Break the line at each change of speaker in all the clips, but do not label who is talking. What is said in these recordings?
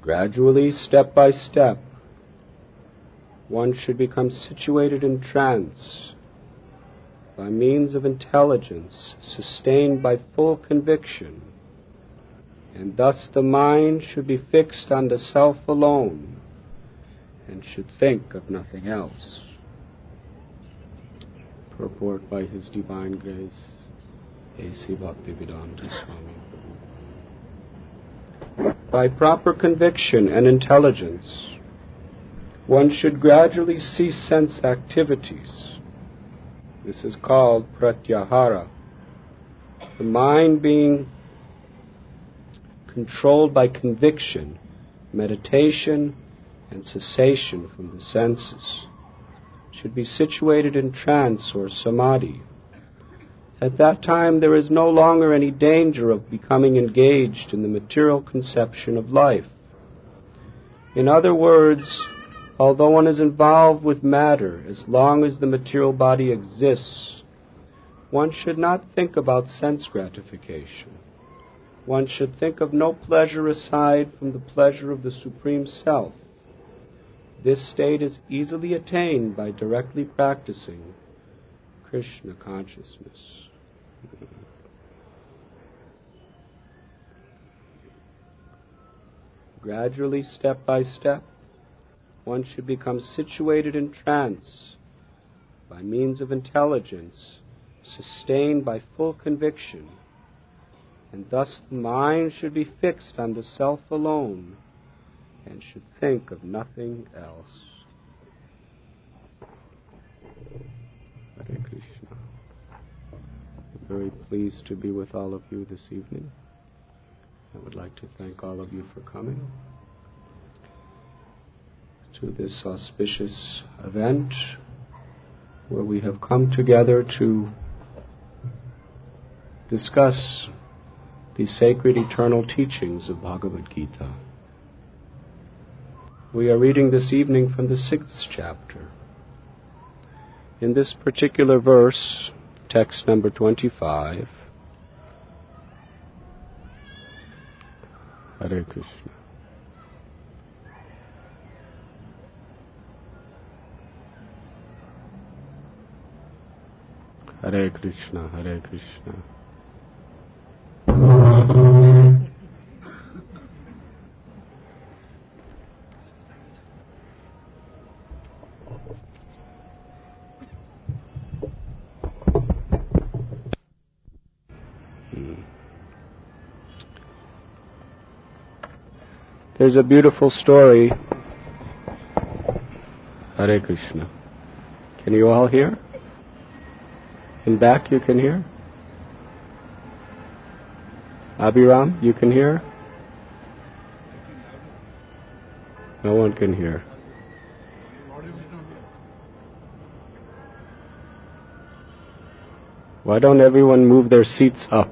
Gradually, step by step, one should become situated in trance by means of intelligence sustained by full conviction, and thus the mind should be fixed on the self alone and should think of nothing else. Purport by His Divine Grace, A.C. Bhaktivedanta Swami. By proper conviction and intelligence, one should gradually cease sense activities. This is called pratyahara. The mind being controlled by conviction, meditation, and cessation from the senses, should be situated in trance or samadhi. At that time, there is no longer any danger of becoming engaged in the material conception of life. In other words, although one is involved with matter, as long as the material body exists, one should not think about sense gratification. One should think of no pleasure aside from the pleasure of the Supreme Self. This state is easily attained by directly practicing Krishna consciousness. Gradually, step by step, one should become situated in trance by means of intelligence sustained by full conviction, and thus the mind should be fixed on the self alone and should think of nothing else. Hare Krishna. I'm very pleased to be with all of you this evening. I would like to thank all of you for coming to this auspicious event where we have come together to discuss the sacred eternal teachings of Bhagavad Gita. We are reading this evening from the 6th chapter. In this particular verse, text number 25, Hare Krishna. Hare Krishna, Hare Krishna. There's a beautiful story. Hare Krishna. Can you all hear? In back you can hear? Abhiram, you can hear? No one can hear. Why don't everyone move their seats up?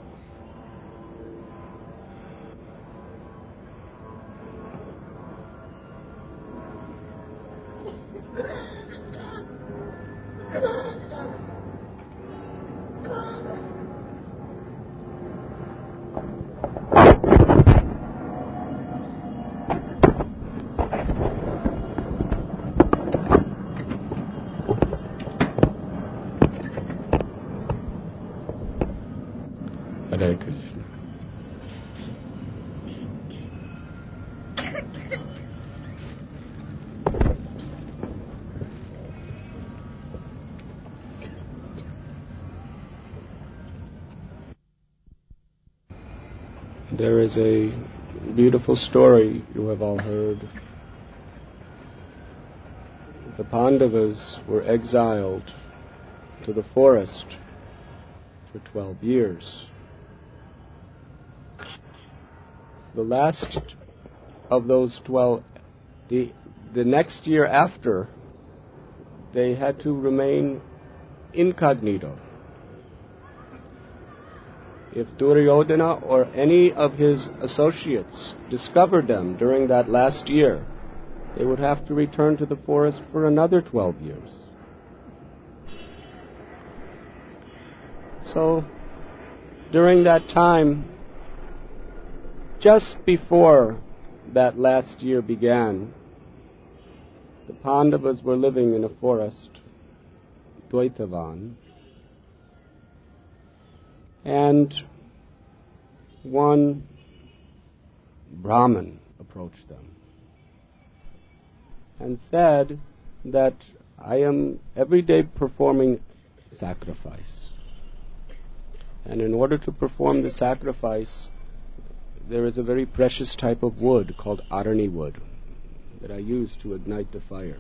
Hare Krishna. There is a beautiful story you have all heard. The Pandavas were exiled to the forest for 12 years. The last of those 12, the next year after, they had to remain incognito. If Duryodhana or any of his associates discovered them during that last year, they would have to return to the forest for another 12 years. So, during that time, just before that last year began, the Pandavas were living in a forest, Dvaitavan, and one Brahmin approached them and said that I am every day performing sacrifice. And in order to perform the sacrifice, there is a very precious type of wood called arani wood that I use to ignite the fire.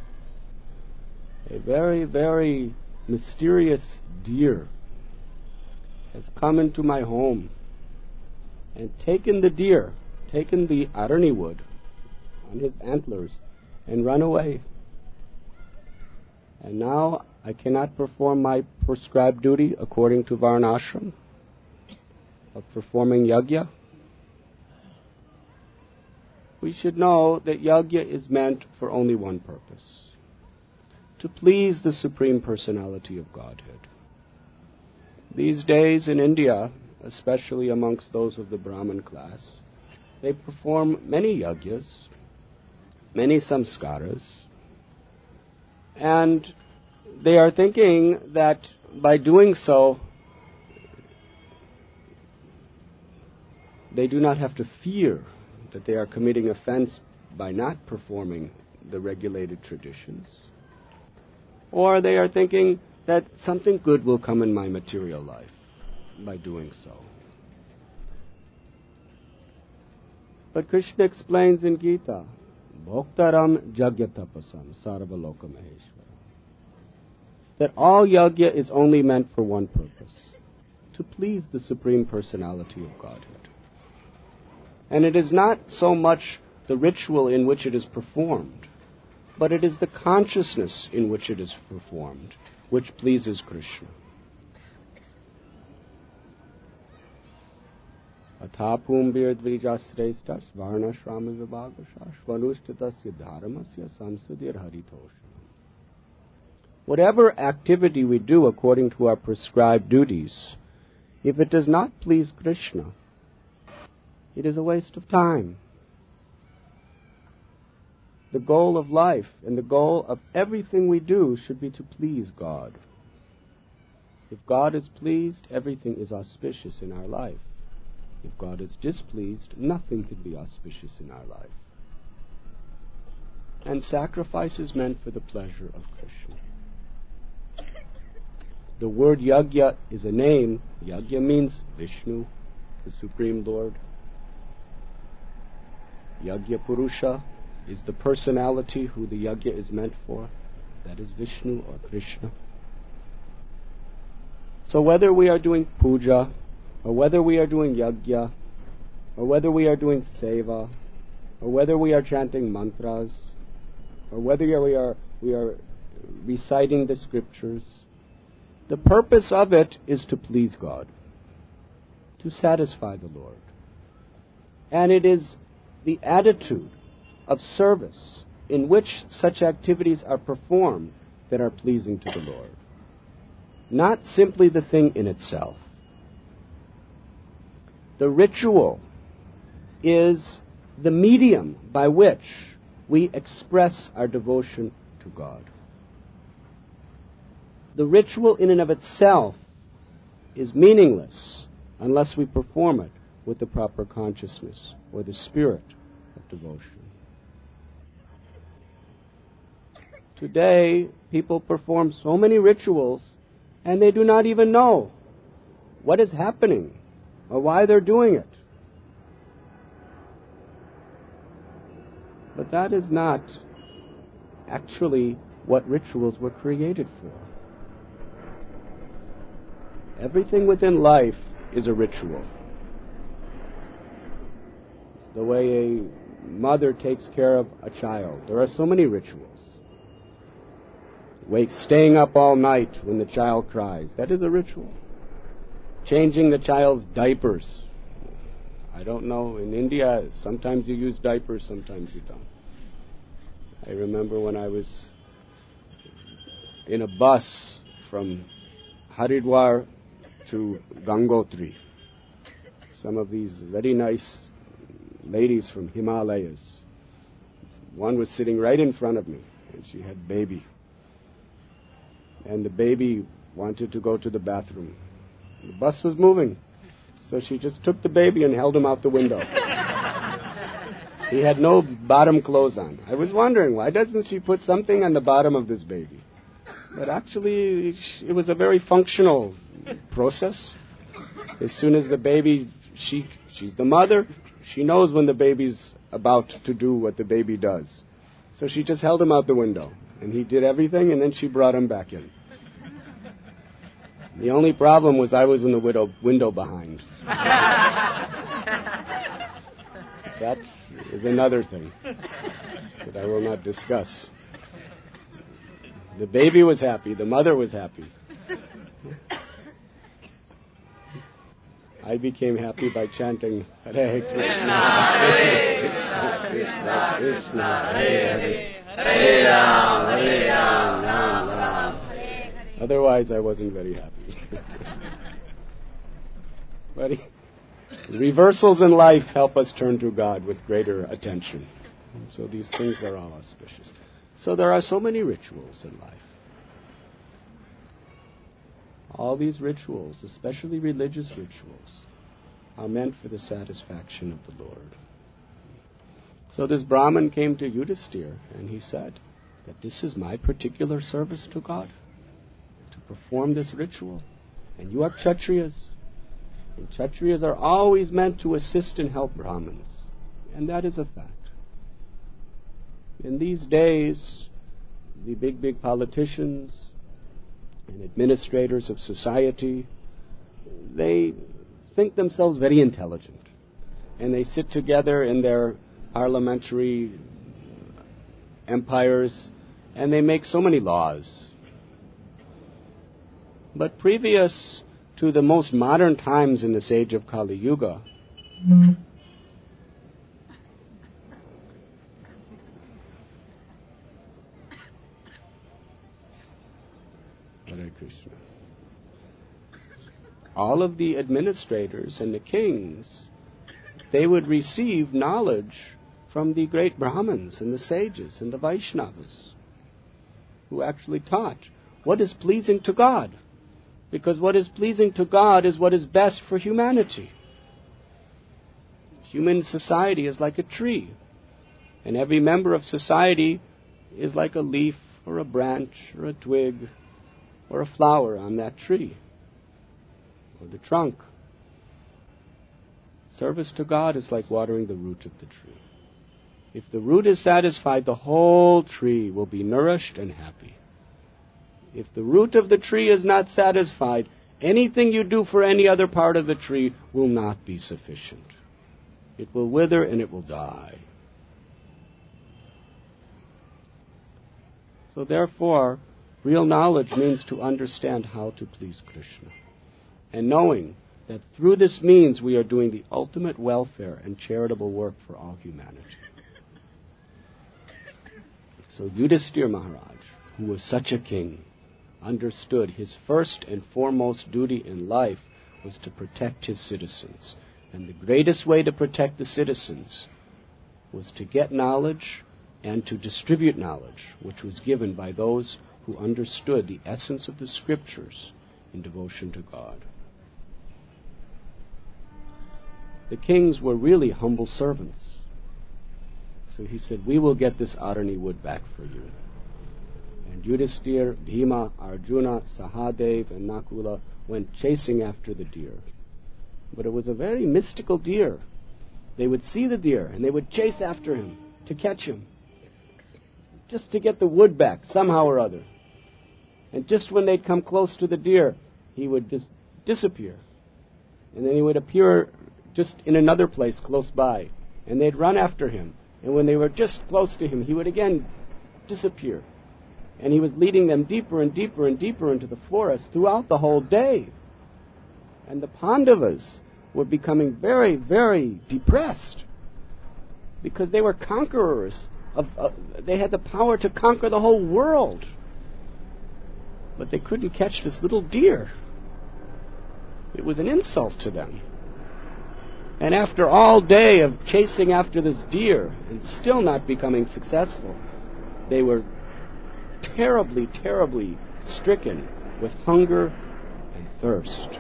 A very, very mysterious deer has come into my home and taken the arani wood on his antlers and run away. And now I cannot perform my prescribed duty according to Varnashram of performing yajna. We should know that yajna is meant for only one purpose: to please the Supreme Personality of Godhead. These days in India, especially amongst those of the Brahmin class, they perform many yajnas, many samskaras, and they are thinking that by doing so, they do not have to fear that they are committing offense by not performing the regulated traditions. Or they are thinking that something good will come in my material life by doing so. But Krishna explains in Gita, Bhoktaram Jagyatapasam Sarvaloka Maheshwara, that all yajna is only meant for one purpose: to please the Supreme Personality of Godhead. And it is not so much the ritual in which it is performed, but it is the consciousness in which it is performed which pleases Krishna. Athapum virdvijasrestas varnashrama vibhagasha svanushtatasya dharmasya samsadir haritosha. Whatever activity we do according to our prescribed duties, if it does not please Krishna, it is a waste of time. The goal of life and the goal of everything we do should be to please God. If God is pleased, everything is auspicious in our life. If God is displeased, nothing can be auspicious in our life. And sacrifice is meant for the pleasure of Krishna. The word yajna is a name. Yajna means Vishnu, the Supreme Lord. Yajna Purusha is the personality who the yajna is meant for. That is Vishnu or Krishna. So whether we are doing puja, or whether we are doing yajna, or whether we are doing seva, or whether we are chanting mantras, or whether we are reciting the scriptures, the purpose of it is to please God, to satisfy the Lord. And it is the attitude of service in which such activities are performed that are pleasing to the Lord, not simply the thing in itself. The ritual is the medium by which we express our devotion to God. The ritual in and of itself is meaningless unless we perform it with the proper consciousness or the spirit of devotion. Today, people perform so many rituals and they do not even know what is happening or why they're doing it. But that is not actually what rituals were created for. Everything within life is a ritual. The way a mother takes care of a child, there are so many rituals. Staying up all night when the child cries, that is a ritual. Changing the child's diapers. I don't know, in India, sometimes you use diapers, sometimes you don't. I remember when I was in a bus from Haridwar to Gangotri. Some of these very nice ladies from Himalayas. One was sitting right in front of me, and she had baby. And the baby wanted to go to the bathroom. The bus was moving, so she just took the baby and held him out the window. He had no bottom clothes on. I was wondering, why doesn't she put something on the bottom of this baby? But actually, it was a very functional process. As soon as the baby, she's the mother, she knows when the baby's about to do what the baby does. So she just held him out the window, and he did everything, and then she brought him back in. The only problem was I was in the window behind. That is another thing that I will not discuss. The baby was happy. The mother was happy. I became happy by chanting Hare Krishna, Hare Krishna, Krishna Krishna, Hare Hare, Hare Ram, Ram Ram. Otherwise, I wasn't very happy. But reversals in life help us turn to God with greater attention. So these things are all auspicious. So there are so many rituals in life. All these rituals, especially religious rituals, are meant for the satisfaction of the Lord. So this Brahmin came to Yudhisthira and he said that this is my particular service to God, to perform this ritual. And you are Kshatriyas. And Kshatriyas are always meant to assist and help Brahmins. And that is a fact. In these days, the big politicians and administrators of society, they think themselves very intelligent. And they sit together in their parliamentary empires, and they make so many laws. But previous to the most modern times in this age of Kali Yuga, Hare Krishna, all of the administrators and the kings, they would receive knowledge from the great Brahmins and the sages and the Vaishnavas who actually taught what is pleasing to God. Because what is pleasing to God is what is best for humanity. Human society is like a tree, and every member of society is like a leaf or a branch or a twig or a flower on that tree, or the trunk. Service to God is like watering the root of the tree. If the root is satisfied, the whole tree will be nourished and happy. If the root of the tree is not satisfied, anything you do for any other part of the tree will not be sufficient. It will wither and it will die. So therefore, real knowledge means to understand how to please Krishna. And knowing that through this means we are doing the ultimate welfare and charitable work for all humanity. So Yudhisthira Maharaj, who was such a king, understood his first and foremost duty in life was to protect his citizens. And the greatest way to protect the citizens was to get knowledge and to distribute knowledge, which was given by those who understood the essence of the scriptures in devotion to God. The kings were really humble servants. So he said, we will get this Arani wood back for you. And Yudhisthira, Bhima, Arjuna, Sahadev, and Nakula went chasing after the deer. But it was a very mystical deer. They would see the deer, and they would chase after him to catch him, just to get the wood back, somehow or other. And just when they'd come close to the deer, he would just disappear. And then he would appear just in another place close by, and they'd run after him. And when they were just close to him, he would again disappear. And he was leading them deeper and deeper and deeper into the forest throughout the whole day. And the Pandavas were becoming very, very depressed because they were conquerors. They had the power to conquer the whole world. But they couldn't catch this little deer. It was an insult to them. And after all day of chasing after this deer and still not becoming successful, they were terribly, terribly stricken with hunger and thirst.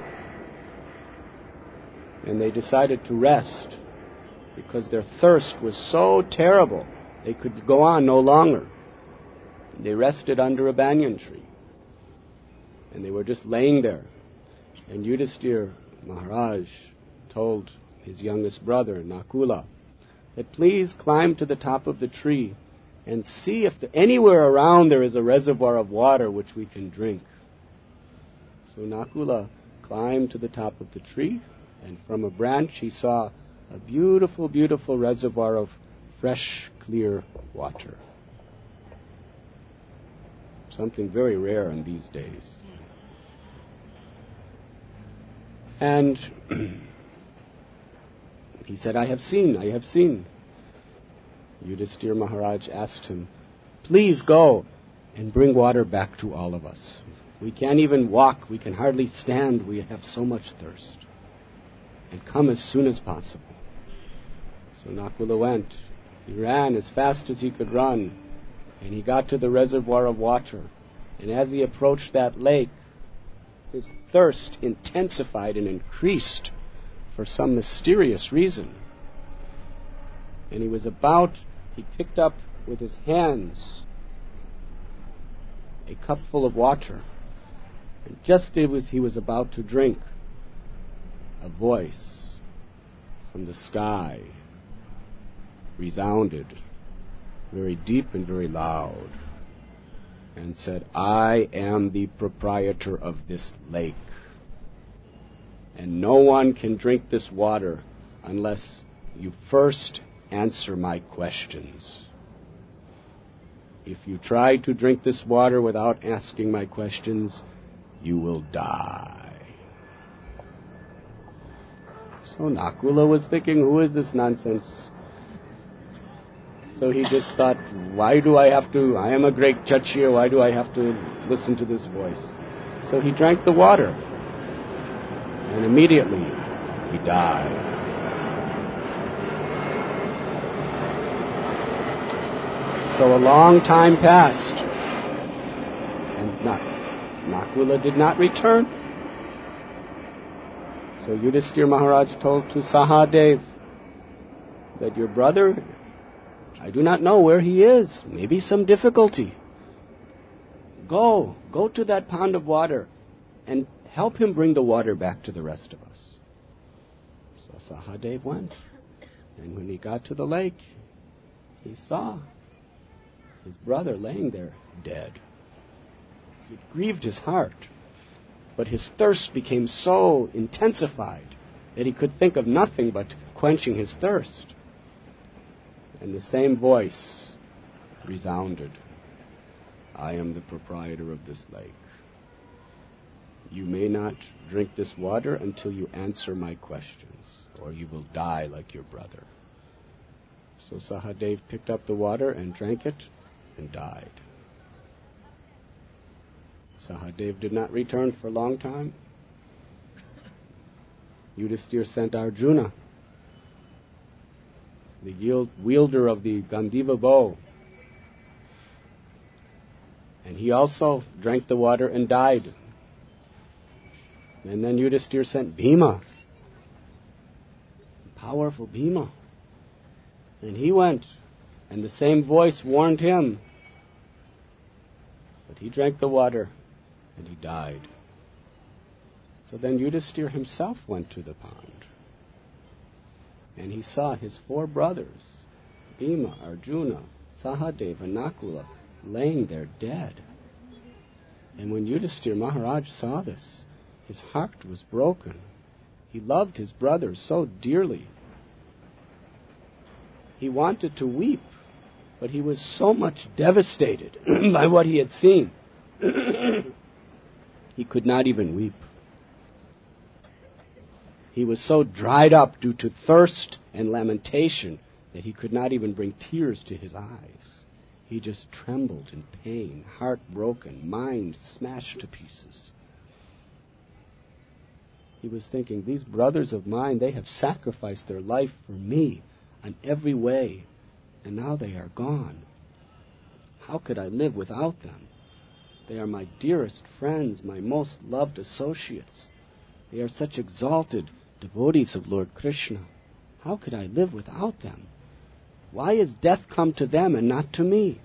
And they decided to rest because their thirst was so terrible they could go on no longer. They rested under a banyan tree. And they were just laying there. And Yudhisthira Maharaj told his youngest brother, Nakula, that please climb to the top of the tree and see if anywhere around there is a reservoir of water which we can drink. So Nakula climbed to the top of the tree, and from a branch he saw a beautiful, beautiful reservoir of fresh, clear water. Something very rare in these days. And he said, I have seen. Yudhisthira Maharaj asked him, please go and bring water back to all of us. We can't even walk. We can hardly stand. We have so much thirst. And come as soon as possible. So Nakula went. He ran as fast as he could run. And he got to the reservoir of water. And as he approached that lake, his thirst intensified and increased for some mysterious reason. And he picked up with his hands a cup full of water. And just as he was about to drink, a voice from the sky resounded very deep and very loud and said, I am the proprietor of this lake, and no one can drink this water unless you first answer my questions. If you try to drink this water without asking my questions, you will die. So Nakula was thinking, who is this nonsense? So he just thought, I am a great Kshatriya, why do I have to listen to this voice? So he drank the water, and immediately he died. So a long time passed, and Nakula did not return. So Yudhisthira Maharaj told to Sahadev that your brother, I do not know where he is. Maybe some difficulty. Go to that pond of water and help him bring the water back to the rest of us. So Sahadev went. And when he got to the lake, he saw his brother laying there dead. It grieved his heart. But his thirst became so intensified that he could think of nothing but quenching his thirst. And the same voice resounded, I am the proprietor of this lake. You may not drink this water until you answer my questions, or you will die like your brother. So Sahadev picked up the water and drank it and died. Sahadev did not return for a long time. Yudhisthira sent Arjuna, the wielder of the Gandiva bow. And he also drank the water and died. And then Yudhisthira sent Bhima, powerful Bhima. And he went, and the same voice warned him. But he drank the water, and he died. So then Yudhisthira himself went to the pond. And he saw his 4 brothers, Bhima, Arjuna, Sahadeva, and Nakula, laying there dead. And when Yudhisthira Maharaj saw this, his heart was broken. He loved his brothers so dearly. He wanted to weep, but he was so much devastated by what he had seen. He could not even weep. He was so dried up due to thirst and lamentation that he could not even bring tears to his eyes. He just trembled in pain, heart broken, mind smashed to pieces. He was thinking, these brothers of mine, they have sacrificed their life for me in every way, and now they are gone. How could I live without them? They are my dearest friends, my most loved associates. They are such exalted devotees of Lord Krishna. How could I live without them? Why is death come to them and not to me?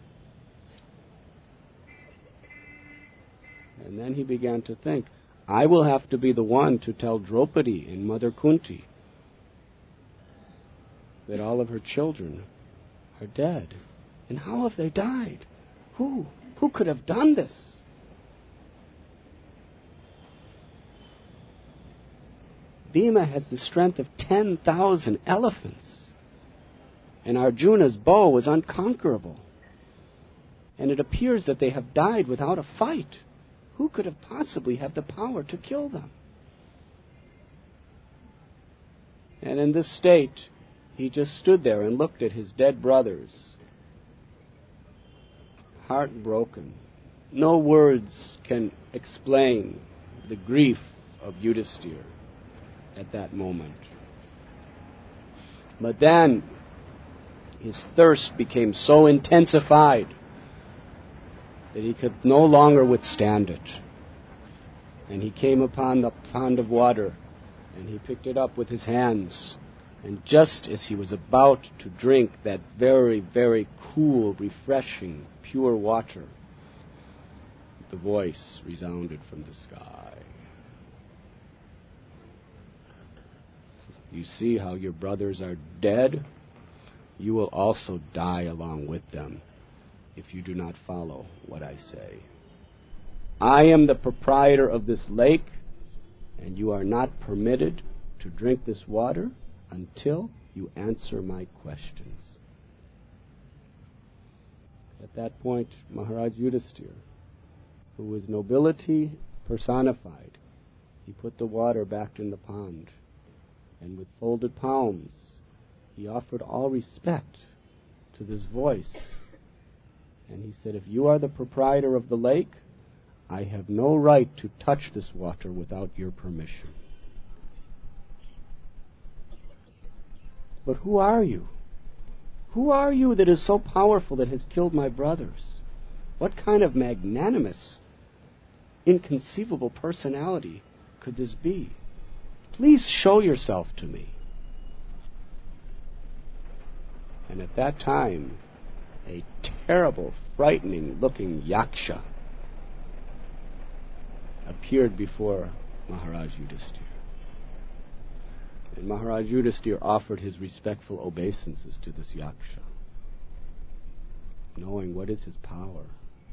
And then he began to think, I will have to be the one to tell Draupadi and Mother Kunti that all of her children are dead. And how have they died? Who? Who could have done this? Bhima has the strength of 10,000 elephants. And Arjuna's bow was unconquerable. And it appears that they have died without a fight. Who could have possibly had the power to kill them? And in this state, he just stood there and looked at his dead brothers, heartbroken. No words can explain the grief of Yudhisthira at that moment. But then his thirst became so intensified that he could no longer withstand it. And he came upon the pond of water, and he picked it up with his hands. And just as he was about to drink that very, very cool, refreshing, pure water, the voice resounded from the sky. You see how your brothers are dead? You will also die along with them if you do not follow what I say. I am the proprietor of this lake, and you are not permitted to drink this water until you answer my questions. At that point, Maharaj Yudhisthira, who was nobility personified, he put the water back in the pond, and with folded palms, he offered all respect to this voice. And he said, if you are the proprietor of the lake, I have no right to touch this water without your permission. But who are you? Who are you that is so powerful that has killed my brothers? What kind of magnanimous, inconceivable personality could this be? Please show yourself to me. And at that time, a terrible, frightening-looking yaksha appeared before Maharaj Yudhisthira. And Maharaj Yudhisthira offered his respectful obeisances to this yaksha, knowing what is his power.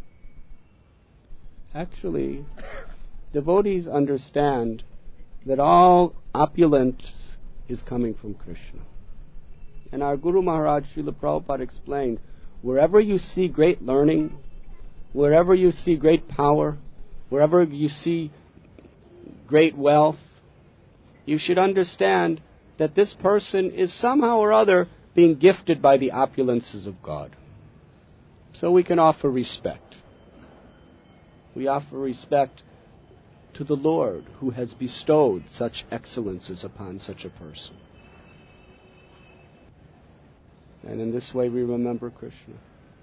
Actually, devotees understand that all opulence is coming from Krishna. And our Guru Maharaj Srila Prabhupada explained, wherever you see great learning, wherever you see great power, wherever you see great wealth, you should understand that this person is somehow or other being gifted by the opulences of God. So we can offer respect. We offer respect to the Lord who has bestowed such excellences upon such a person. And in this way we remember Krishna.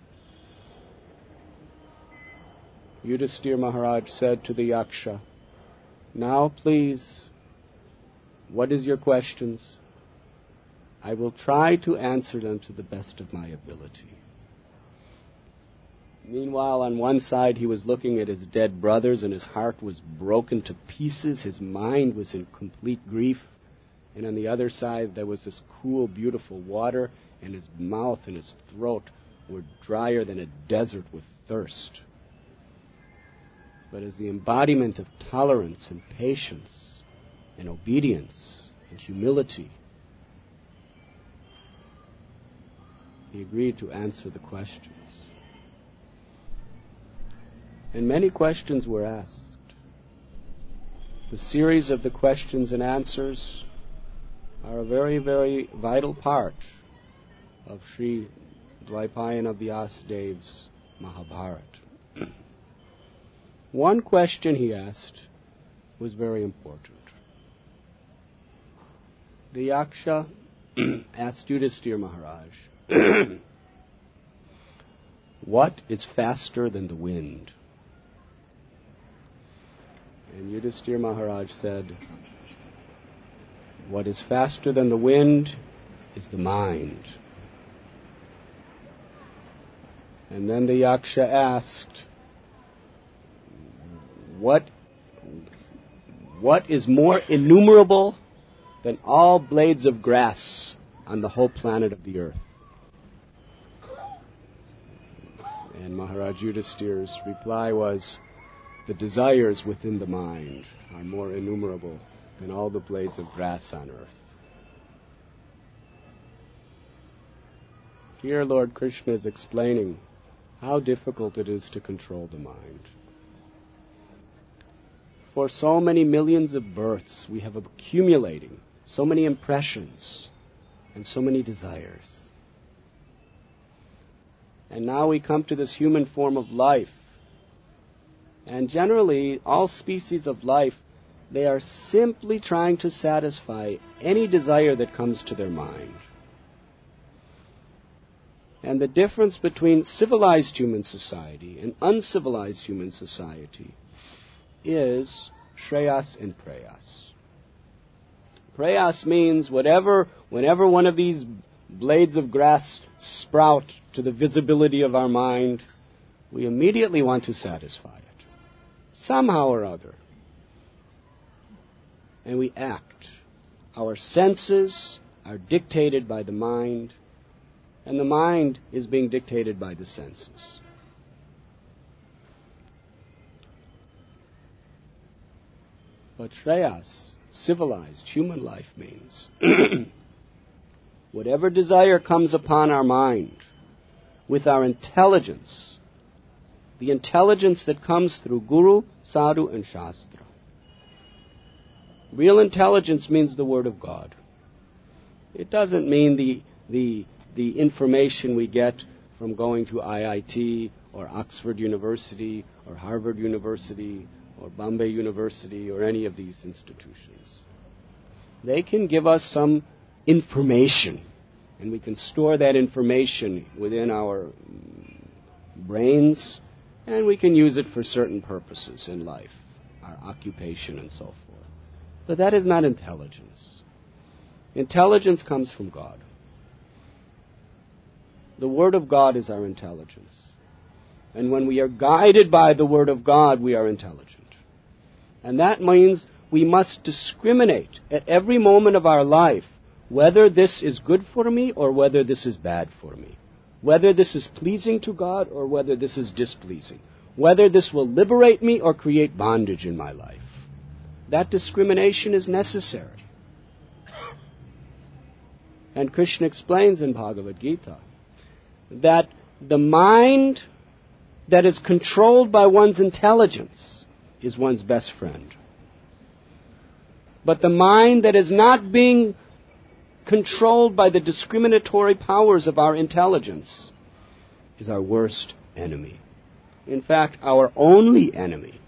Yudhisthira Maharaj said to the yaksha, now please, what is your questions? I will try to answer them to the best of my ability. Meanwhile, on one side he was looking at his dead brothers and his heart was broken to pieces. His mind was in complete grief. And on the other side there was this cool, beautiful water, and his mouth and his throat were drier than a desert with thirst. But as the embodiment of tolerance and patience and obedience and humility, he agreed to answer the questions. And many questions were asked. The series of the questions and answers are a very, very vital part of Sri Dvaipayana Vyasadev's Mahabharata. One question he asked was very important. The Yaksha asked Yudhisthira Maharaj, what is faster than the wind? And Yudhisthira Maharaj said, what is faster than the wind is the mind. And then the Yaksha asked, what is more innumerable than all blades of grass on the whole planet of the earth? And Maharaj Yudhisthira's reply was, the desires within the mind are more innumerable than all the blades of grass on earth. Here Lord Krishna is explaining how difficult it is to control the mind. For so many millions of births, we have accumulating so many impressions and so many desires. And now we come to this human form of life. And generally, all species of life, they are simply trying to satisfy any desire that comes to their mind. And the difference between civilized human society and uncivilized human society is shreyas and prayas. Prayas means whenever one of these blades of grass sprout to the visibility of our mind, we immediately want to satisfy it, somehow or other. And we act. Our senses are dictated by the mind, and the mind is being dictated by the senses. But shreyas, civilized human life, means whatever desire comes upon our mind with our intelligence, the intelligence that comes through Guru, Sadhu, and Shastra. Real intelligence means the Word of God. It doesn't mean the information we get from going to IIT or Oxford University or Harvard University or Bombay University or any of these institutions. They can give us some information, and we can store that information within our brains, and we can use it for certain purposes in life, our occupation and so forth. But that is not intelligence. Intelligence comes from God. The Word of God is our intelligence. And when we are guided by the Word of God, we are intelligent. And that means we must discriminate at every moment of our life whether this is good for me or whether this is bad for me, whether this is pleasing to God or whether this is displeasing, whether this will liberate me or create bondage in my life. That discrimination is necessary. And Krishna explains in Bhagavad Gita that the mind that is controlled by one's intelligence is one's best friend. But the mind that is not being controlled by the discriminatory powers of our intelligence is our worst enemy. In fact, our only enemy.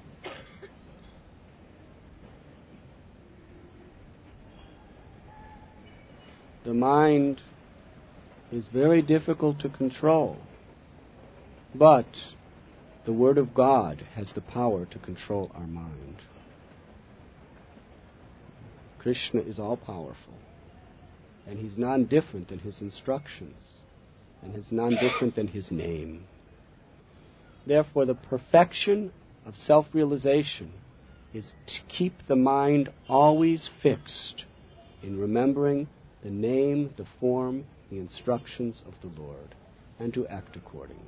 The mind is very difficult to control, but the Word of God has the power to control our mind. Krishna is all-powerful, and He's non-different than His instructions, and He's non-different than His name. Therefore, the perfection of self-realization is to keep the mind always fixed in remembering the name, the form, the instructions of the Lord, and to act accordingly.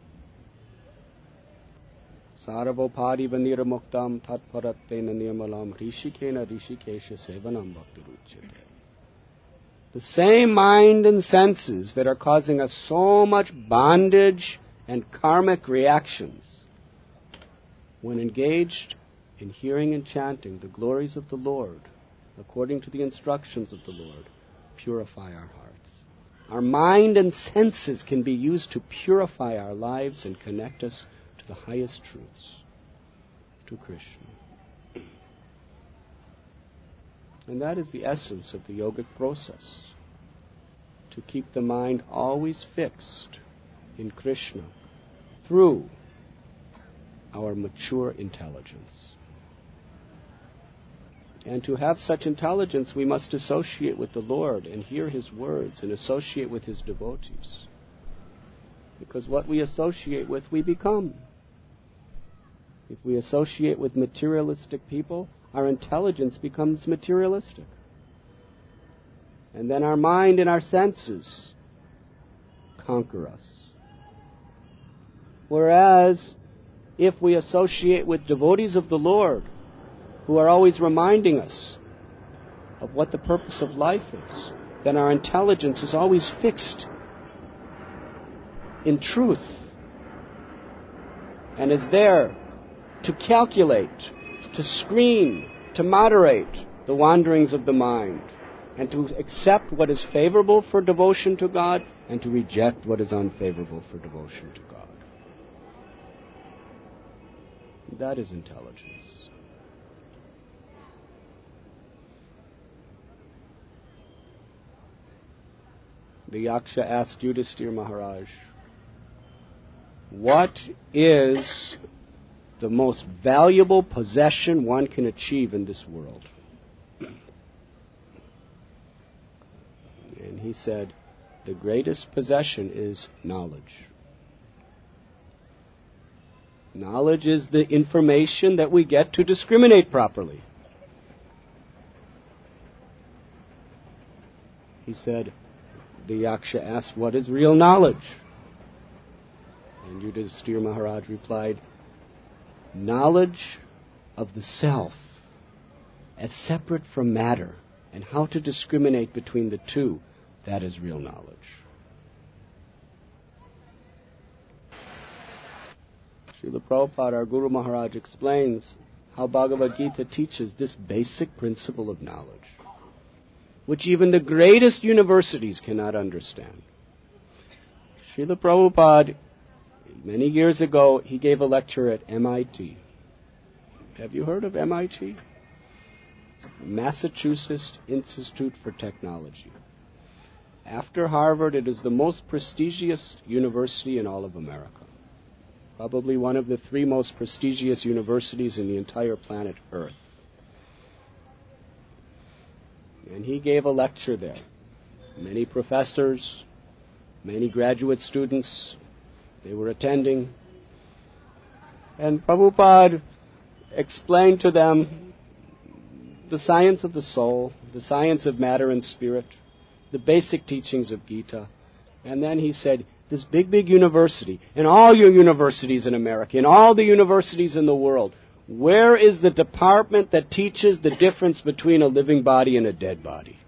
Sarvopadi vanira muktam tatparattena nirmalam rishikena rishikesha sevanam bhaktiruchyate. The same mind and senses that are causing us so much bondage and karmic reactions, when engaged in hearing and chanting the glories of the Lord, according to the instructions of the Lord, purify our hearts. Our mind and senses can be used to purify our lives and connect us to the highest truths, to Krishna. And that is the essence of the yogic process, to keep the mind always fixed in Krishna through our mature intelligence. And to have such intelligence, we must associate with the Lord and hear His words and associate with His devotees. Because what we associate with, we become. If we associate with materialistic people, our intelligence becomes materialistic. And then our mind and our senses conquer us. Whereas, if we associate with devotees of the Lord, who are always reminding us of what the purpose of life is, then our intelligence is always fixed in truth and is there to calculate, to screen, to moderate the wanderings of the mind, and to accept what is favorable for devotion to God and to reject what is unfavorable for devotion to God. That is intelligence. The Yaksha asked Yudhisthira Maharaj, what is the most valuable possession one can achieve in this world? And he said, the greatest possession is knowledge. Knowledge is the information that we get to discriminate properly. He said, the Yaksha asked, what is real knowledge? And Yudhisthira Maharaj replied, knowledge of the self as separate from matter and how to discriminate between the two, that is real knowledge. Srila Prabhupada, our Guru Maharaj, explains how Bhagavad Gita teaches this basic principle of knowledge, which even the greatest universities cannot understand. Srila Prabhupada, many years ago, he gave a lecture at MIT. Have you heard of MIT? It's Massachusetts Institute for Technology. After Harvard, it is the most prestigious university in all of America. Probably one of the 3 most prestigious universities in the entire planet Earth. And he gave a lecture there. Many professors, many graduate students, they were attending. And Prabhupada explained to them the science of the soul, the science of matter and spirit, the basic teachings of Gita. And then he said, this big university, and all your universities in America, and all the universities in the world, where is the department that teaches the difference between a living body and a dead body?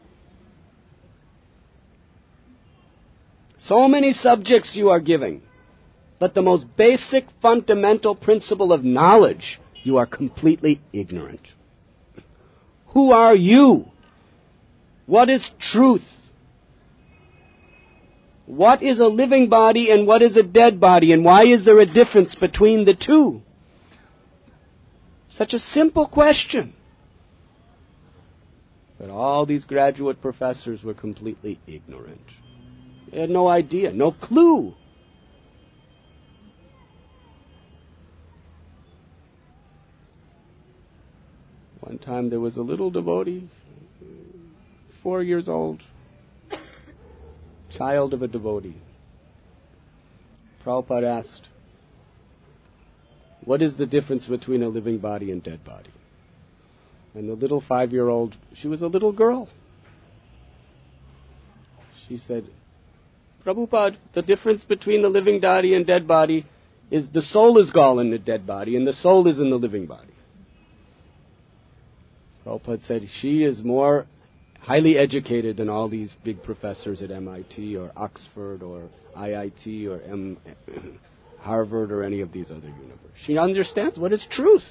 So many subjects you are giving, but the most basic fundamental principle of knowledge, you are completely ignorant. Who are you? What is truth? What is a living body and what is a dead body, and why is there a difference between the two? Such a simple question. But all these graduate professors were completely ignorant. They had no idea, no clue. One time there was a little devotee, 4 years old, child of a devotee. Prabhupada asked, what is the difference between a living body and dead body? And the little 5-year-old, she was a little girl. She said, Prabhupada, the difference between the living body and dead body is the soul is gone in the dead body and the soul is in the living body. Prabhupada said, she is more highly educated than all these big professors at MIT or Oxford or IIT or Harvard or any of these other universities. She understands what is truth.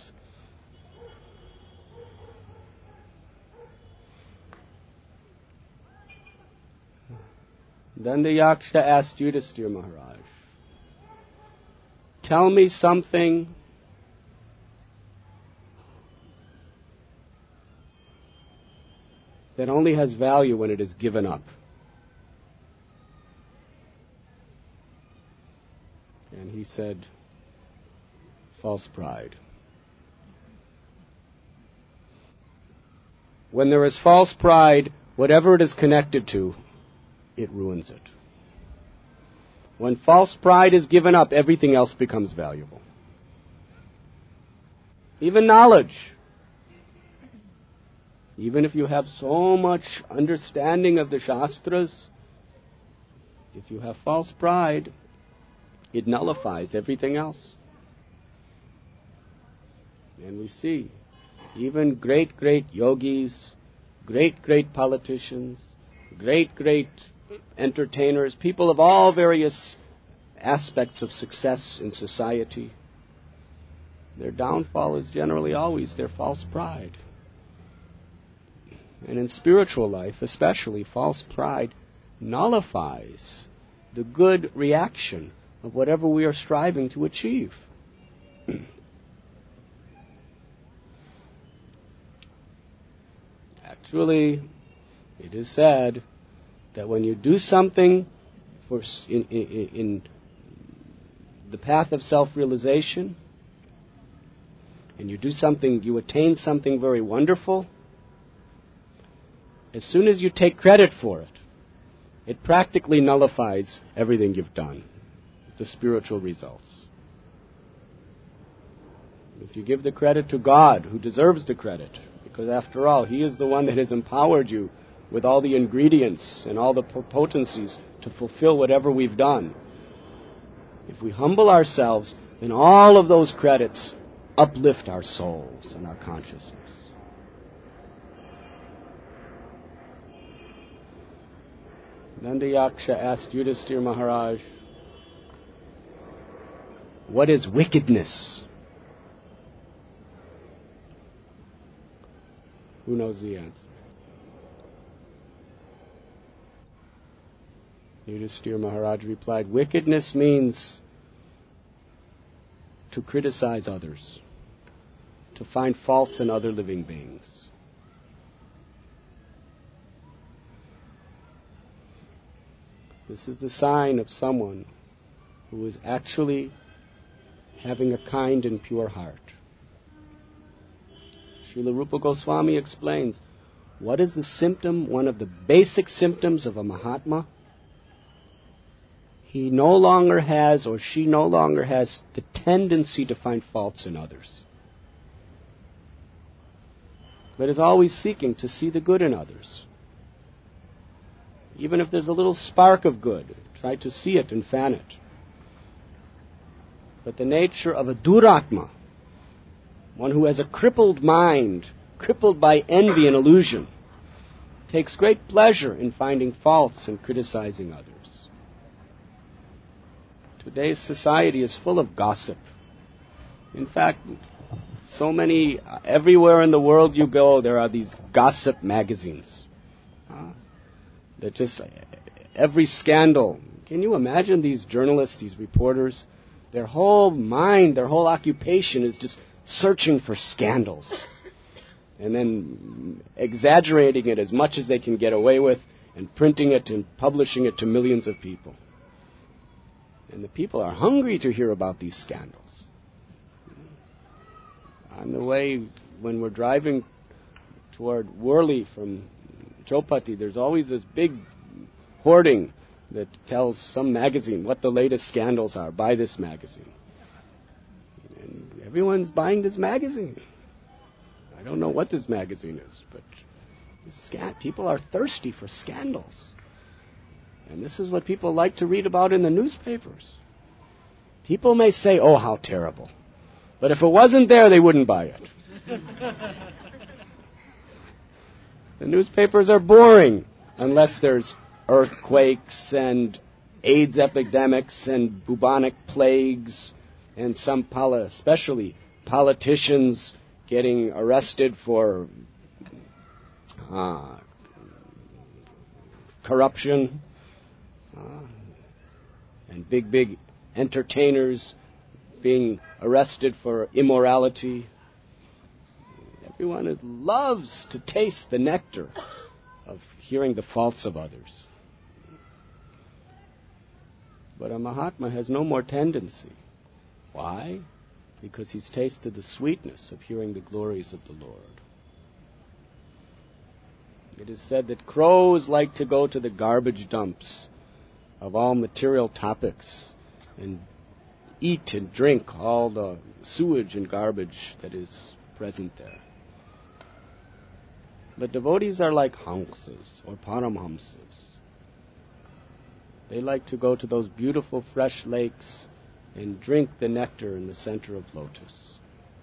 Then the Yaksha asked Yudhisthira Maharaj, tell me something that only has value when it is given up. And he said, false pride. When there is false pride, whatever it is connected to, it ruins it. When false pride is given up, everything else becomes valuable. Even knowledge. Even if you have so much understanding of the Shastras, if you have false pride, it nullifies everything else. And we see, even great yogis, great politicians, great entertainers, people of all various aspects of success in society, their downfall is generally always their false pride. And in spiritual life, especially, false pride nullifies the good reaction of whatever we are striving to achieve. Actually, it is said that when you do something in the path of self-realization, and you do something, you attain something very wonderful, as soon as you take credit for it, it practically nullifies everything you've done, the spiritual results. If you give the credit to God, who deserves the credit, because after all, He is the one that has empowered you with all the ingredients and all the potencies to fulfill whatever we've done. If we humble ourselves, then all of those credits uplift our souls and our consciousness. Nandayaksha asked Yudhisthira Maharaj, what is wickedness? Who knows the answer? Yudhisthira Maharaj replied, wickedness means to criticize others, to find faults in other living beings. This is the sign of someone who is actually having a kind and pure heart. Srila Rupa Goswami explains, what is the symptom, one of the basic symptoms of a Mahatma? He no longer has, or she no longer has, the tendency to find faults in others, but is always seeking to see the good in others. Even if there's a little spark of good, try to see it and fan it. But the nature of a Duratma, one who has a crippled mind, crippled by envy and illusion, takes great pleasure in finding faults and criticizing others. Today's society is full of gossip. In fact, so many, everywhere in the world you go, there are these gossip magazines. That just, every scandal. Can you imagine these journalists, these reporters? Their whole mind, their whole occupation is just searching for scandals. And then exaggerating it as much as they can get away with, and printing it and publishing it to millions of people. And the people are hungry to hear about these scandals. On the way, when we're driving toward Worli from Chopati, there's always this big hoarding that tells some magazine what the latest scandals are. Buy this magazine. And everyone's buying this magazine. I don't know what this magazine is, but people are thirsty for scandals. And this is what people like to read about in the newspapers. People may say, oh, how terrible. But if it wasn't there, they wouldn't buy it. The newspapers are boring unless there's earthquakes and AIDS epidemics and bubonic plagues and some especially politicians getting arrested for corruption, and big entertainers being arrested for immorality. Everyone loves to taste the nectar of hearing the faults of others. But a Mahatma has no more tendency. Why? Because he's tasted the sweetness of hearing the glories of the Lord. It is said that crows like to go to the garbage dumps of all material topics and eat and drink all the sewage and garbage that is present there. But devotees are like Hamsas or Paramhamsas. They like to go to those beautiful fresh lakes and drink the nectar in the center of lotus.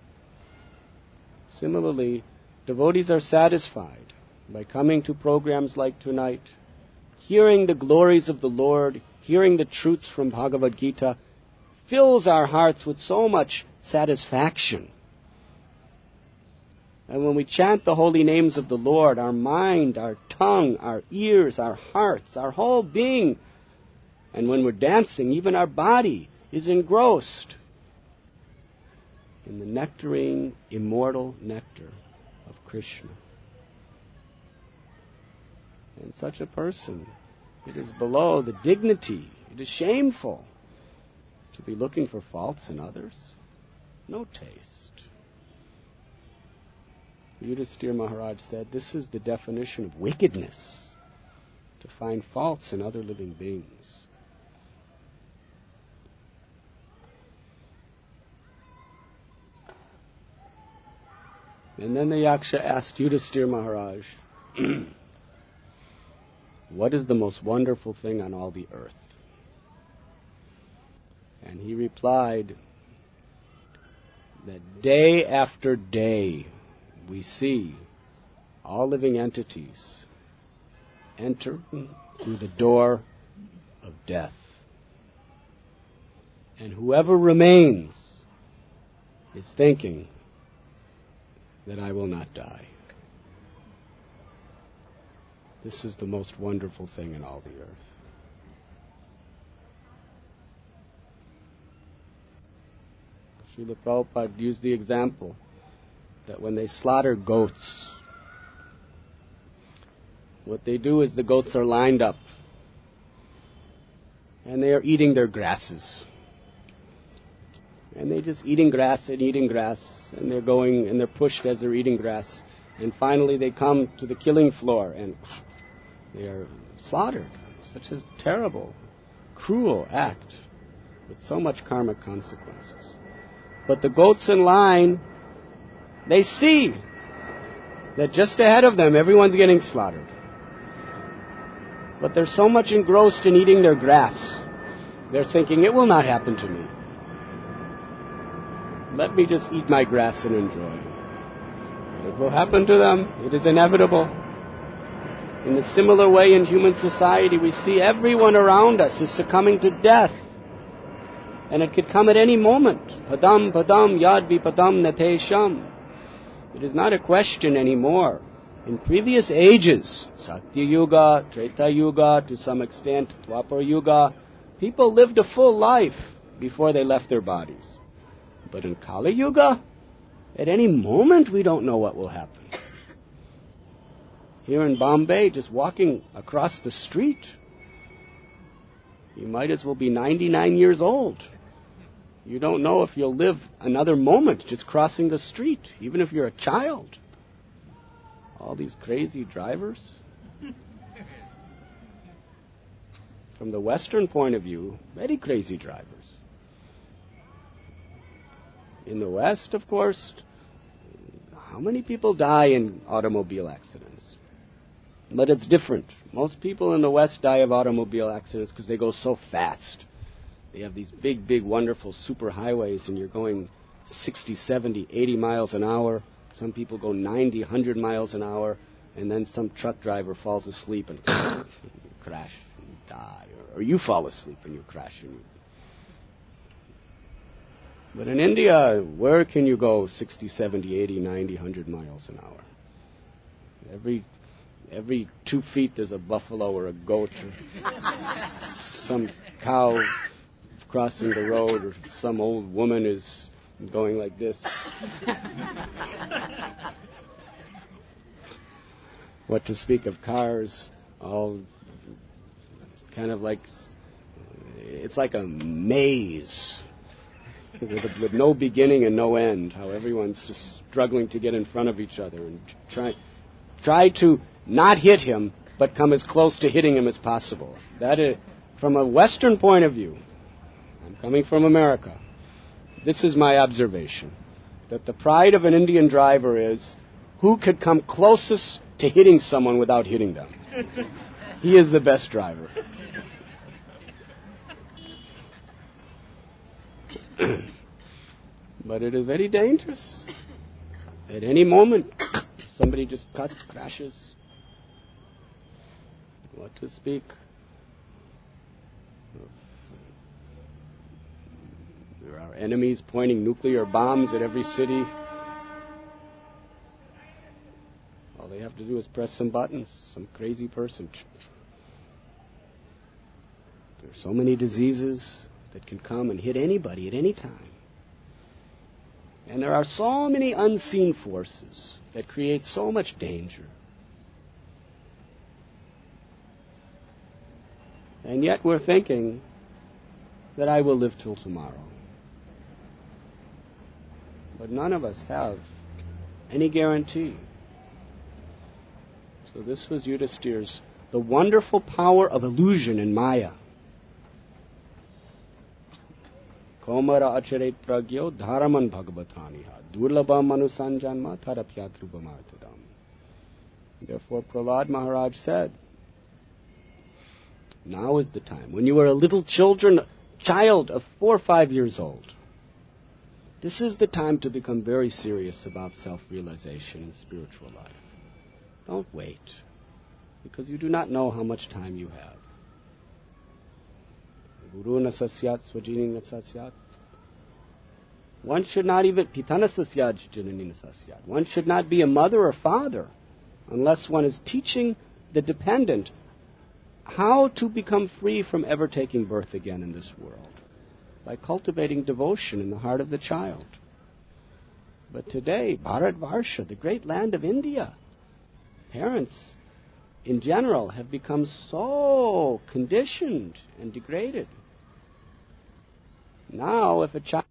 Similarly, devotees are satisfied by coming to programs like tonight, hearing the glories of the Lord, hearing the truths from Bhagavad Gita, fills our hearts with so much satisfaction. And when we chant the holy names of the Lord, our mind, our tongue, our ears, our hearts, our whole being, and when we're dancing, even our body is engrossed in the nectarine, immortal nectar of Krishna. And such a person, it is below the dignity, it is shameful to be looking for faults in others. No taste. Yudhisthira Maharaj said, this is the definition of wickedness, to find faults in other living beings. And then the Yaksha asked Yudhisthira Maharaj, what is the most wonderful thing on all the earth? And he replied that day after day we see all living entities enter through the door of death. And whoever remains is thinking that I will not die. This is the most wonderful thing in all the earth. Srila Prabhupada used the example that when they slaughter goats, what they do is the goats are lined up and they are eating their grasses. And they're just eating grass and they're going and they're pushed as they're eating grass. And finally they come to the killing floor and they are slaughtered. Such a terrible, cruel act with so much karmic consequences. But the goats in line, they see that just ahead of them everyone's getting slaughtered. But they're so much engrossed in eating their grass, they're thinking, it will not happen to me. Let me just eat my grass and enjoy. But it will happen to them. It is inevitable. In a similar way in human society, we see everyone around us is succumbing to death. And it could come at any moment. Padam padam yad vipadam natesham. It is not a question anymore. In previous ages, Satya Yuga, Treta Yuga, to some extent Dwapara Yuga, people lived a full life before they left their bodies. But in Kali Yuga, at any moment we don't know what will happen. Here in Bombay, just walking across the street, you might as well be 99 years old. You don't know if you'll live another moment just crossing the street, even if you're a child. All these crazy drivers. From the Western point of view, very crazy drivers. In the West, of course, how many people die in automobile accidents? But it's different. Most people in the West die of automobile accidents because they go so fast. They have these big, big, wonderful superhighways, and you're going 60, 70, 80 miles an hour. Some people go 90, 100 miles an hour, and then some truck driver falls asleep and you crash and you die. Or you fall asleep and you crash and you... But in India, where can you go 60, 70, 80, 90, 100 miles an hour? Every 2 feet there's a buffalo or a goat or some cow crossing the road, or some old woman is going like this. What to speak of cars? It's kind of like, it's like a maze with no beginning and no end, how everyone's just struggling to get in front of each other and try to not hit him, but come as close to hitting him as possible. That is, from a Western point of view, I'm coming from America, this is my observation, that the pride of an Indian driver is who could come closest to hitting someone without hitting them. He is the best driver. But it is very dangerous. At any moment, somebody just cuts, crashes. What to speak of? There are enemies pointing nuclear bombs at every city. All they have to do is press some buttons. Some crazy person. There are so many diseases that can come and hit anybody at any time. And there are so many unseen forces that create so much danger. And yet we're thinking that I will live till tomorrow. But none of us have any guarantee. So this was Yudhisthira's, the wonderful power of illusion in Maya. Komara acharet pragyo dharaman bhagavataniha durlabha manusanjanma tarapyatrubhamartadam. Therefore Prahlad Maharaj said, now is the time. When you are a little child of 4 or 5 years old, this is the time to become very serious about self-realization and spiritual life. Don't wait, because you do not know how much time you have. Guru nasasyat swajini nasasyat. One should not even pitana sasyat janani nasasyat. One should not be a mother or father unless one is teaching the dependent how to become free from ever taking birth again in this world, by cultivating devotion in the heart of the child. But today, Bharatvarsha, the great land of India, parents in general have become so conditioned and degraded. Now, if a child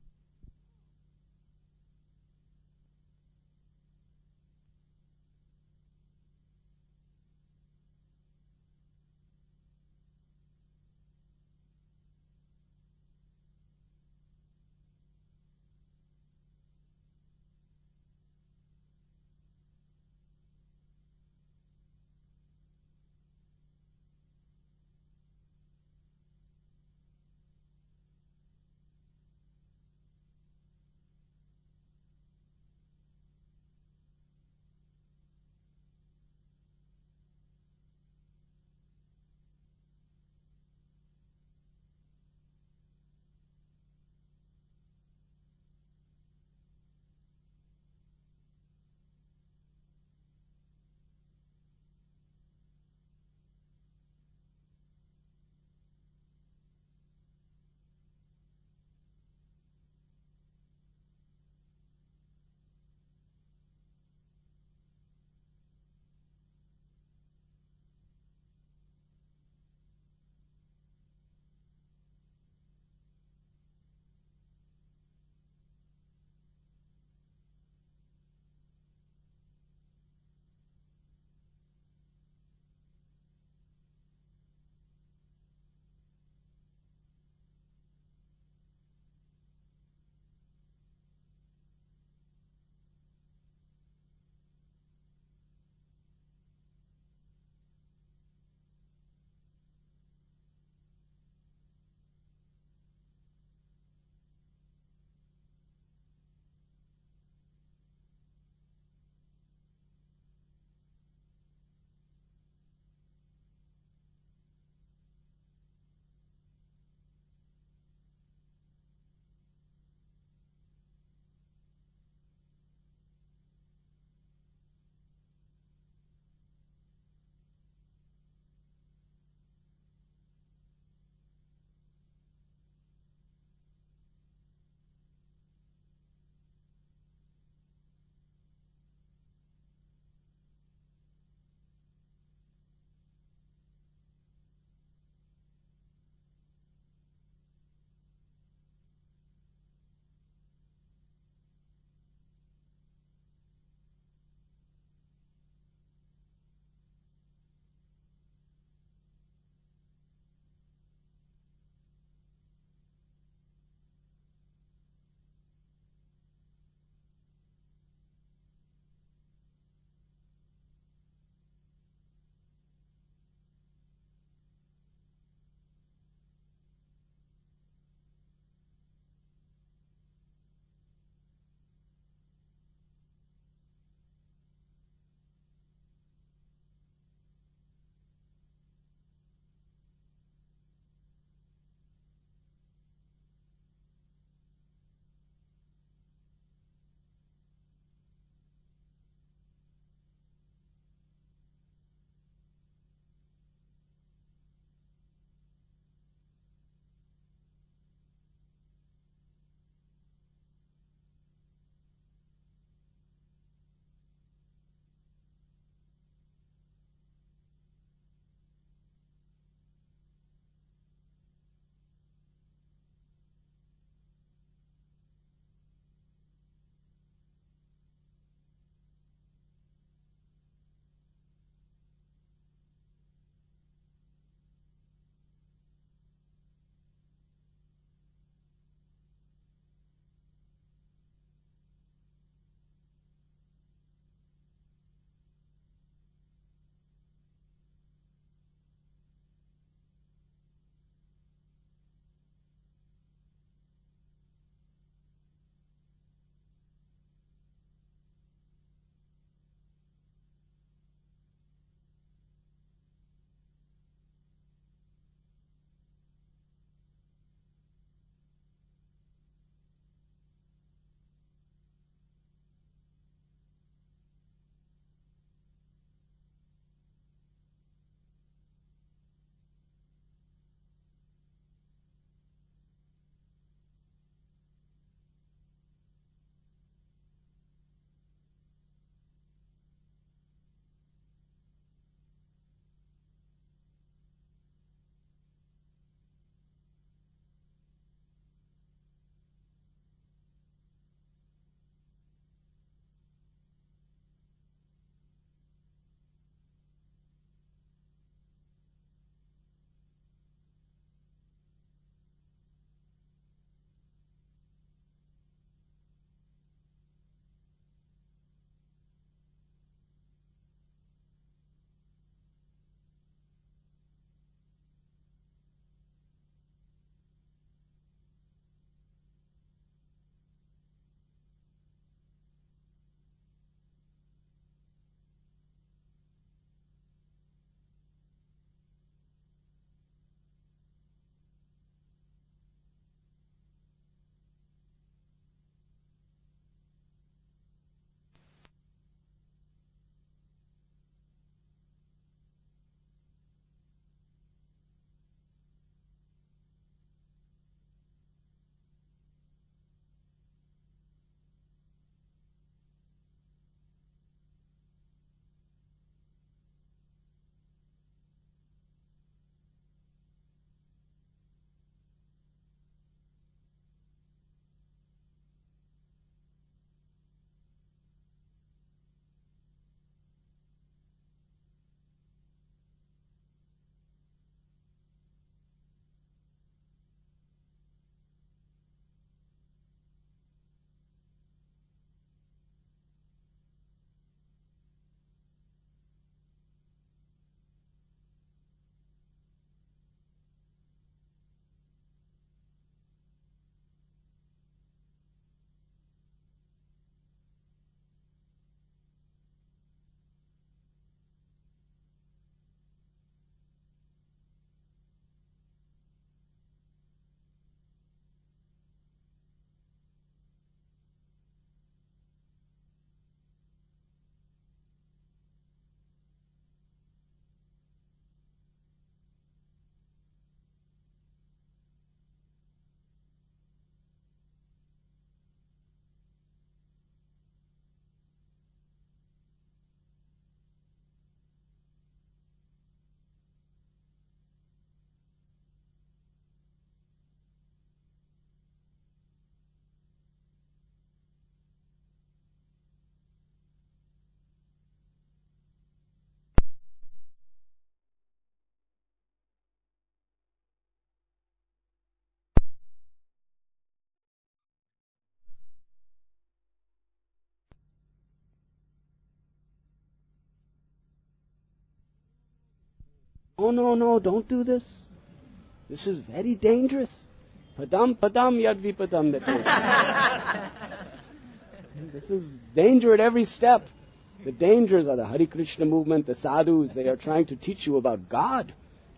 Oh, no, don't do this. This is very dangerous. Padam yad vipadam nete. This is danger at every step. The dangers are the Hare Krishna movement, the sadhus. They are trying to teach you about God.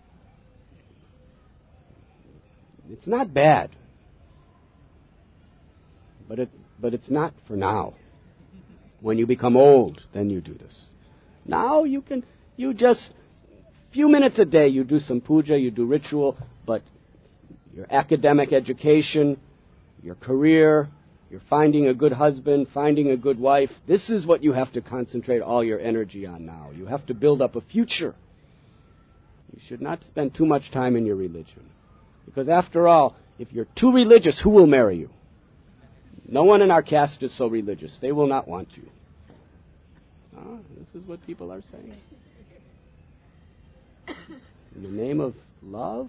It's not bad. But it's not for now. When you become old, then you do this. Now you just, few minutes a day, you do some puja, you do ritual, but your academic education, your career, you're finding a good husband, finding a good wife, this is what you have to concentrate all your energy on now. You have to build up a future. You should not spend too much time in your religion. Because after all, if you're too religious, who will marry you? No one in our caste is so religious. They will not want you. This is what people are saying. In the name of love,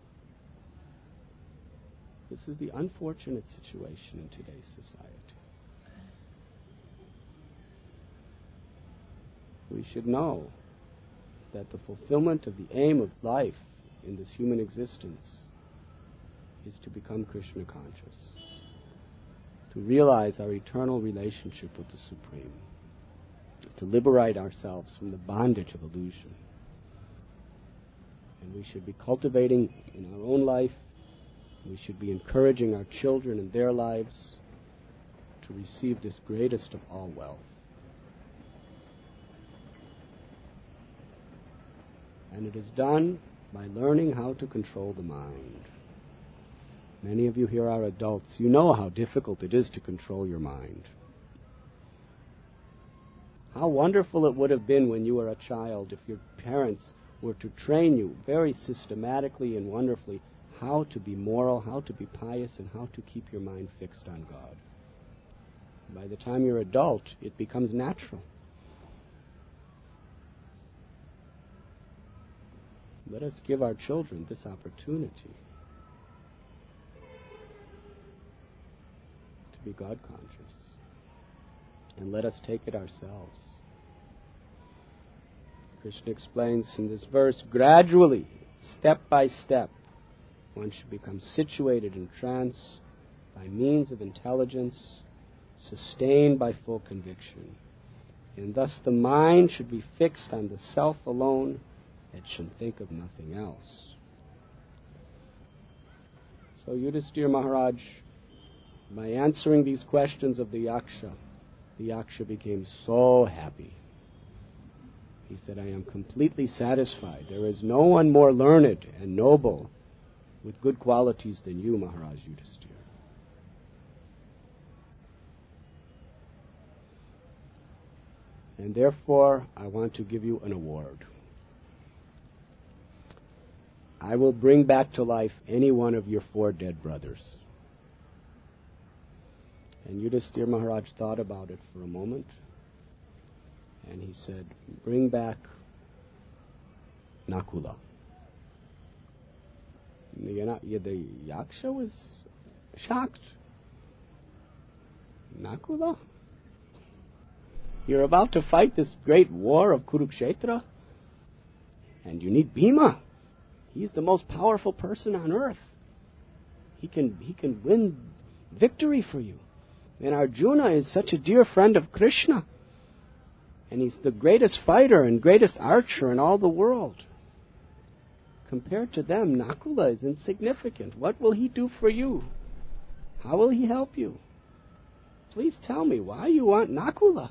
this is the unfortunate situation in today's society. We should know that the fulfillment of the aim of life in this human existence is to become Krishna conscious, to realize our eternal relationship with the Supreme, to liberate ourselves from the bondage of illusion. And we should be cultivating in our own life, we should be encouraging our children in their lives to receive this greatest of all wealth. And it is done by learning how to control the mind. Many of you here are adults. You know how difficult it is to control your mind. How wonderful it would have been when you were a child if your parents were to train you very systematically and wonderfully how to be moral, how to be pious, and how to keep your mind fixed on God. By the time you're adult, it becomes natural. Let us give our children this opportunity to be God conscious. And let us take it ourselves. Krishna explains in this verse, gradually, step by step, one should become situated in trance by means of intelligence, sustained by full conviction. And thus the mind should be fixed on the self alone, it should think of nothing else. So Yudhisthira Maharaj, by answering these questions of the Yaksha became so happy. He said, I am completely satisfied. There is no one more learned and noble with good qualities than you, Maharaj Yudhisthira. And therefore, I want to give you an award. I will bring back to life any one of your 4 dead brothers. And Yudhisthira Maharaj thought about it for a moment. And he said, bring back Nakula. The Yaksha was shocked. Nakula? You're about to fight this great war of Kurukshetra? And you need Bhima. He's the most powerful person on earth. He can win victory for you. And Arjuna is such a dear friend of Krishna. And he's the greatest fighter and greatest archer in all the world. Compared to them, Nakula is insignificant. What will he do for you? How will he help you? Please tell me why you want Nakula.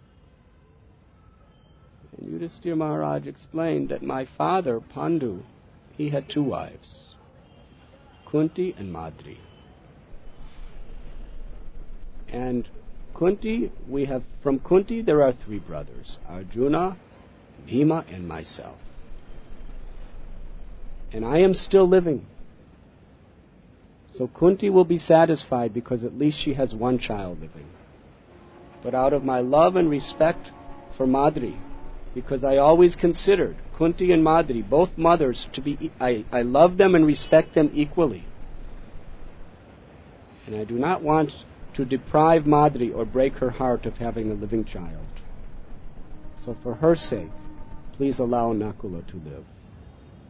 And Yudhisthira Maharaj explained that my father, Pandu, he had 2 wives, Kunti and Madri. And Kunti, from Kunti there are 3 brothers, Arjuna, Bhima, and myself. And I am still living. So Kunti will be satisfied because at least she has 1 child living. But out of my love and respect for Madri, because I always considered Kunti and Madri, both mothers, to be, I love them and respect them equally. And I do not want to deprive Madri or break her heart of having a living child. So for her sake, please allow Nakula to live.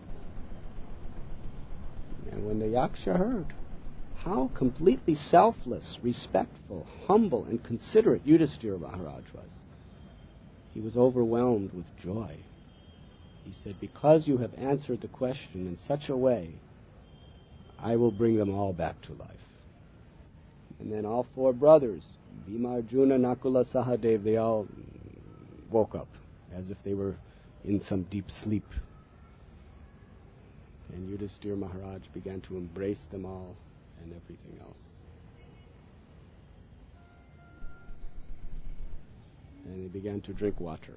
When the Yaksha heard how completely selfless, respectful, humble, and considerate Yudhisthira Maharaj was, he was overwhelmed with joy. He said, because you have answered the question in such a way, I will bring them all back to life. And then all four brothers, Bhima, Arjuna, Nakula, Sahadev, they all woke up as if they were in some deep sleep. And Yudhisthira Maharaj began to embrace them all and everything else. And they began to drink water.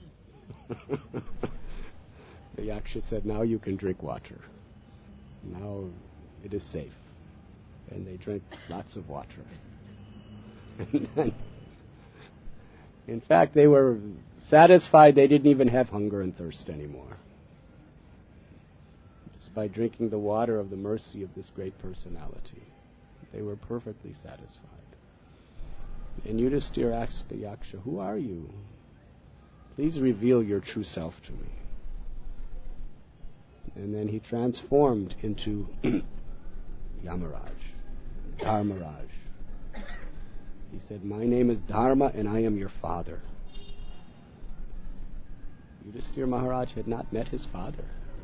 The Yaksha said, now you can drink water. Now it is safe. And they drank lots of water. And then, in fact, they were satisfied. They didn't even have hunger and thirst anymore. Just by drinking the water of the mercy of this great personality, they were perfectly satisfied. And Yudhisthira asked the Yaksha, who are you? Please reveal your true self to me. And then he transformed into Yamaraj, Dharmaraj. He said, my name is Dharma and I am your father. Yudhisthira Maharaj had not met his father.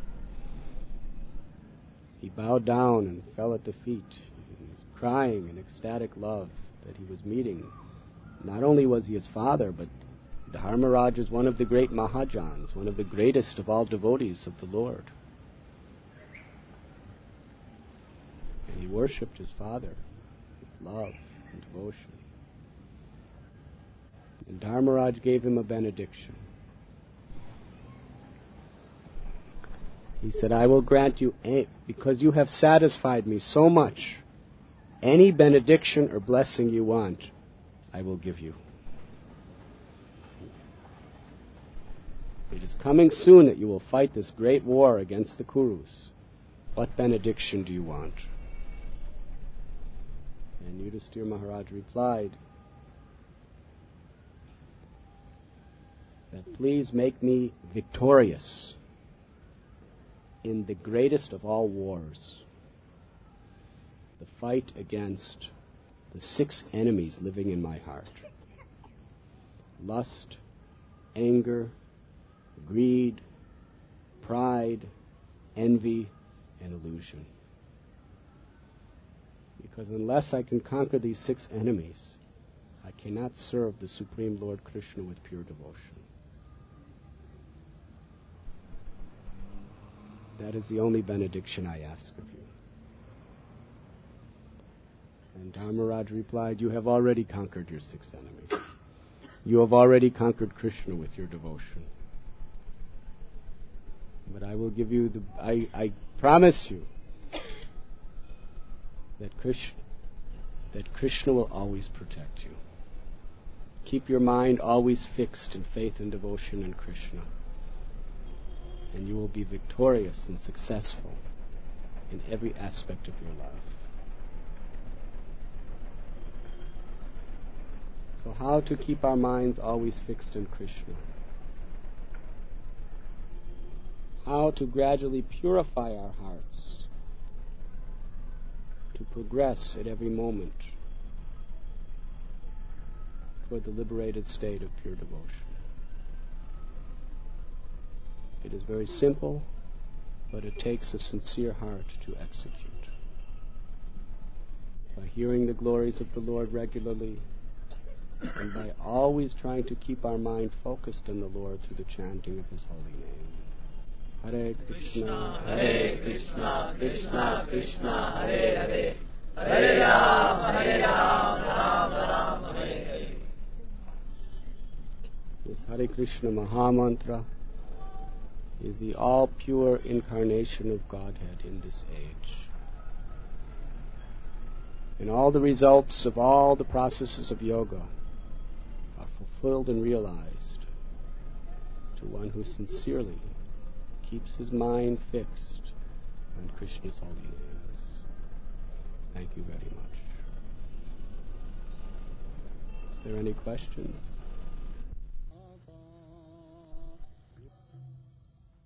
He bowed down and fell at the feet, crying in ecstatic love that he was meeting. Not only was he his father, but Dharmaraj is one of the great Mahajans, one of the greatest of all devotees of the Lord. And he worshipped his father with love and devotion. And Dharmaraj gave him a benediction. He said, I will grant you, because you have satisfied me so much, any benediction or blessing you want, I will give you. It is coming soon that you will fight this great war against the Kurus. What benediction do you want? And Yudhisthira Maharaj replied that please make me victorious in the greatest of all wars, the fight against the 6 enemies living in my heart: lust, anger, greed, pride, envy, and illusion. Because unless I can conquer these 6 enemies, I cannot serve the Supreme Lord Krishna with pure devotion. That is the only benediction I ask of you. And Dharmaraj replied, you have already conquered your 6 enemies. You have already conquered Krishna with your devotion. But I will give you I promise you that Krishna will always protect you. Keep your mind always fixed in faith and devotion in Krishna, and you will be victorious and successful in every aspect of your life. So how to keep our minds always fixed in Krishna? How to gradually purify our hearts to progress at every moment toward the liberated state of pure devotion. It is very simple, but it takes a sincere heart to execute. By hearing the glories of the Lord regularly, and by always trying to keep our mind focused on the Lord through the chanting of His holy name. Hare Krishna, Krishna Krishna, Hare Hare, Hare Ram, Ram, Hare Hare. This Hare Krishna Mahamantra is the all-pure incarnation of Godhead in this age. And all the results of all the processes of yoga are fulfilled and realized to one who sincerely keeps his mind fixed on Krishna's holy names. Thank you very much. Is there any questions?